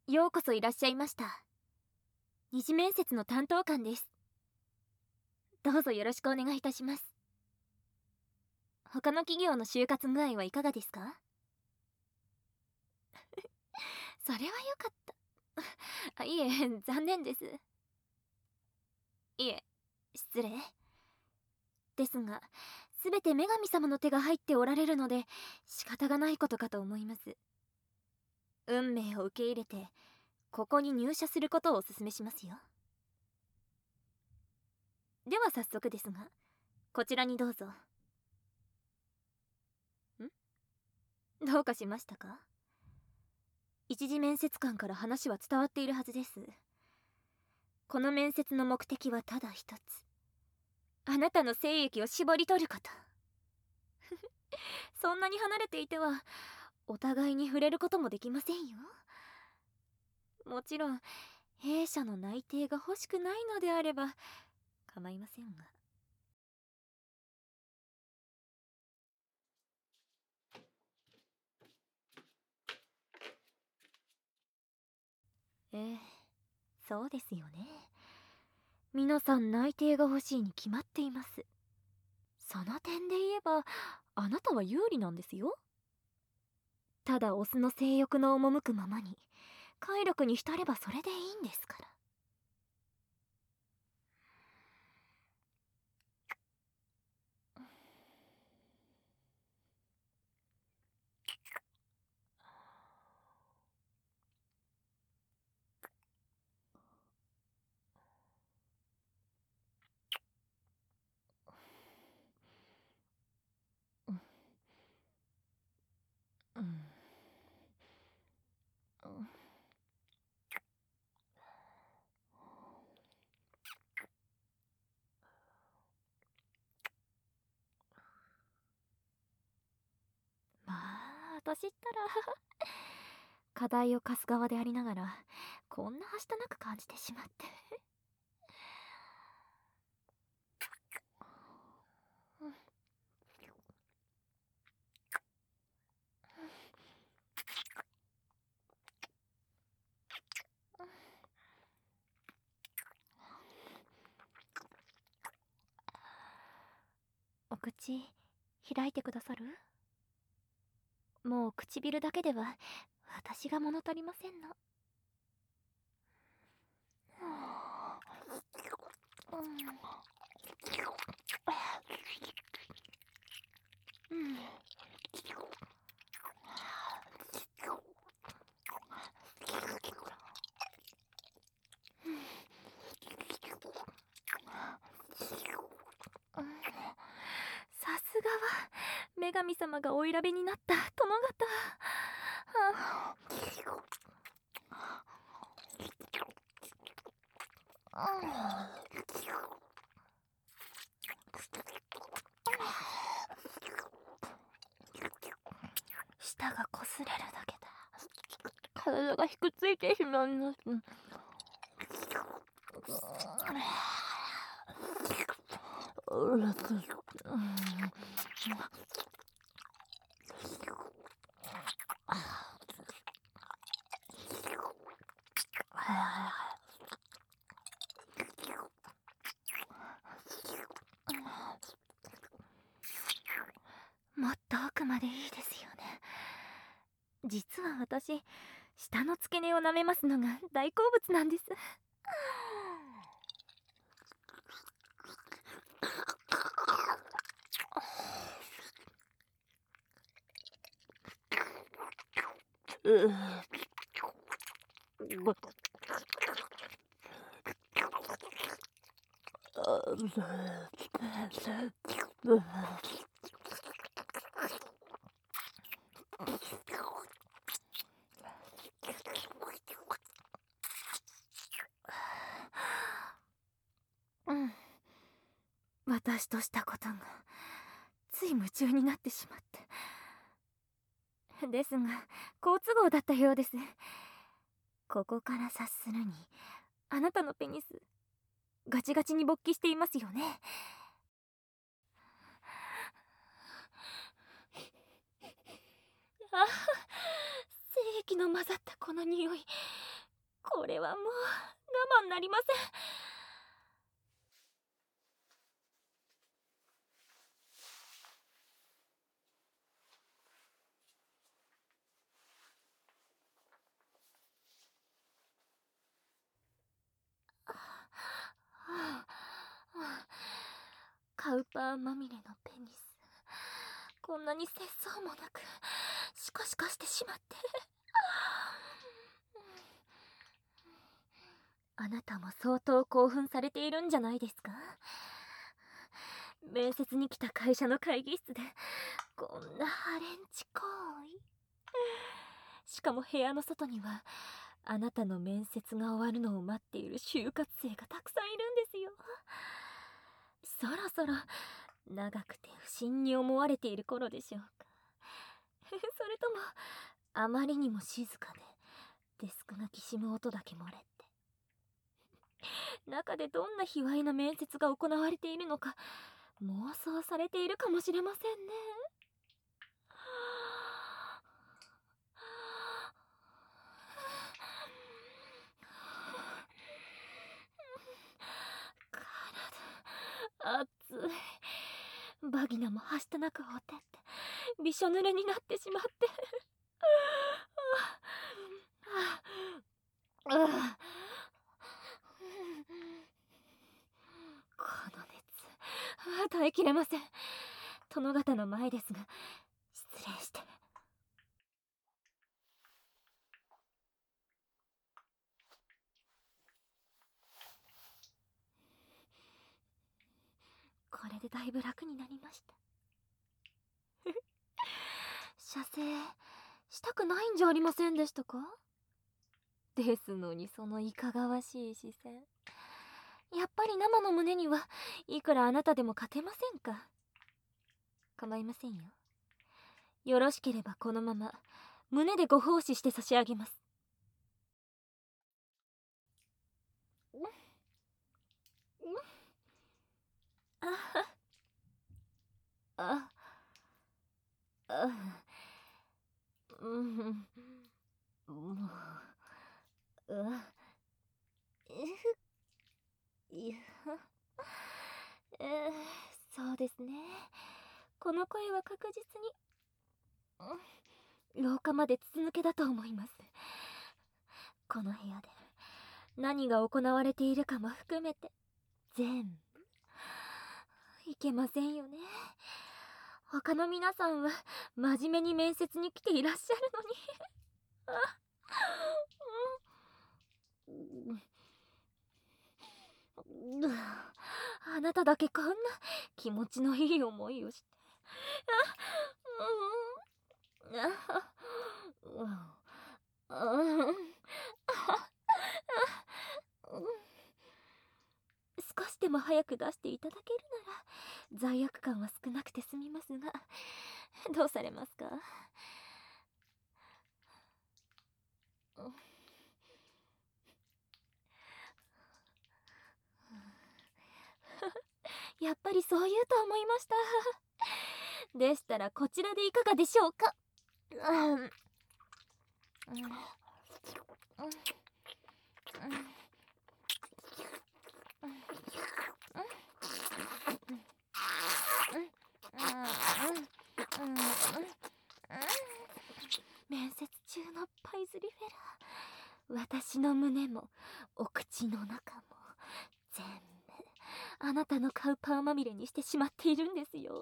ようこそいらっしゃいました。二次面接の担当官です。どうぞよろしくお願いいたします。他の企業の就活具合はいかがですか？それはよかったいえ、残念です。いえ、失礼ですが、全て女神様の手が入っておられるので仕方がないことかと思います。運命を受け入れてここに入社することをお勧めしますよ。では早速ですが、こちらにどうぞ。どうかしましたか？一次面接官から話は伝わっているはずです。この面接の目的はただ一つ。あなたの精液を絞り取ること。そんなに離れていてはお互いに触れることもできませんよ。もちろん弊社の内定が欲しくないのであれば構いませんが。ええ、そうですよね。皆さん内定が欲しいに決まっています。その点で言えばあなたは有利なんですよ。ただオスの性欲の赴くままに快楽に浸ればそれでいいんですから。うん、まあ私ったら課題を課す側でありながらこんなはしたなく感じてしまって。お口開いてくださる？もう唇だけでは私が物足りませんの。うん、さすがは女神様がお選びになった殿方。はあ、舌がこすれるだけだ。体がひくついてしまいます。もっと奥までいいですよね。実は私、舌の付け根を舐めますのが大好物なんです。うん、私としたことがつい夢中になってしまって。ですが好都合だったようです。ここから察するにあなたのペニスガチガチに勃起していますよね。あ、精液の混ざったこの匂い、 これはもう我慢なりません。カウパーまみれのペニス、こんなに節操もなくシコシコしてしまって。あなたも相当興奮されているんじゃないですか？面接に来た会社の会議室でこんなハレンチ行為。しかも部屋の外にはあなたの面接が終わるのを待っている就活生がたくさんいるんですよ。そろそろ長くて不審に思われている頃でしょうか。それともあまりにも静かでデスクがきしむ音だけ漏れて、中でどんな卑猥な面接が行われているのか妄想されているかもしれませんね。体熱い。バギナもはしたなくほてってびしょ濡れになってしまって。この熱、耐えきれません。殿方の前ですが失礼して。これでだいぶ楽になりました。射精したくないんじゃありませんでしたか？ですのにそのいかがわしい視線。やっぱり生の胸にはいくらあなたでも勝てませんか？構いませんよ。よろしければこのまま胸でご奉仕して差し上げます。ああうんもういやそうですね。この声は確実に廊下まで筒抜けだと思います。この部屋で何が行われているかも含めて全部いけませんよね。他の皆さんは真面目に面接に来ていらっしゃるのに。あなただけこんな気持ちのいい思いをして。少しでも早く出していただけるなら罪悪感は少なくて済みますが、どうされますか？やっぱりそう言うと思いました。でしたらこちらでいかがでしょうか？面接中のパイズリフェラー、私の胸もお口の中も全部あなたのカウパーまみれにしてしまっているんですよ。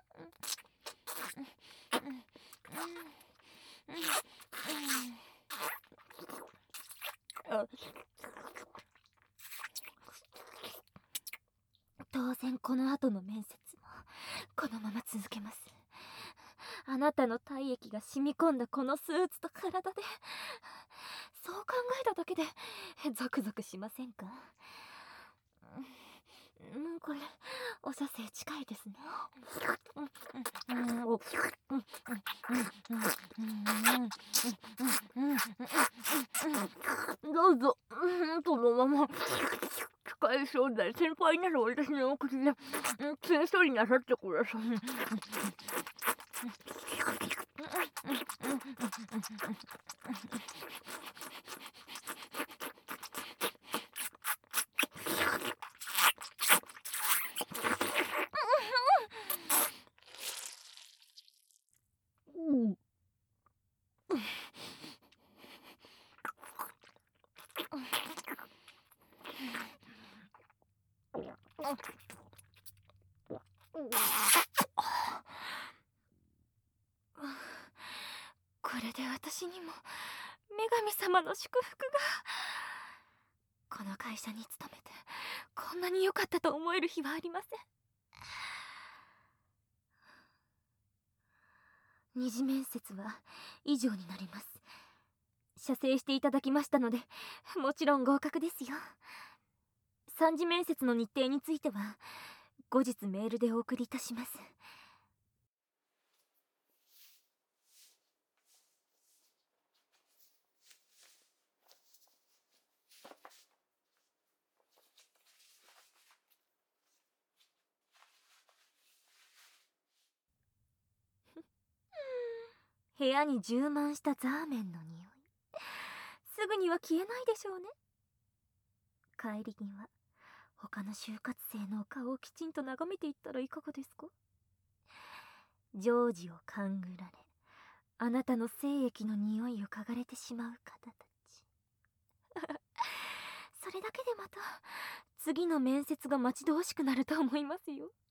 当然この後の面接もこのまま続けます。あなたの体液が染み込んだこのスーツと体で、そう考えただけでゾクゾクしませんか？これお射精近いですね。どうぞそのまま使えそうで先輩なら私のお口で清掃になさってください。 れで私にも女神様の祝福が。この会社に勤めてこんなに良かったと思える日はありません。二次面接は以上になります。謝罪していただきましたのでもちろん合格ですよ。三次面接の日程については後日メールでお送りいたします。部屋に充満したザーメンの匂い、すぐには消えないでしょうね。帰り際、他の就活生のお顔をきちんと眺めていったらいかがですか。常時を勘ぐられ、あなたの精液の匂いを嗅がれてしまう方たちそれだけでまた次の面接が待ち遠しくなると思いますよ。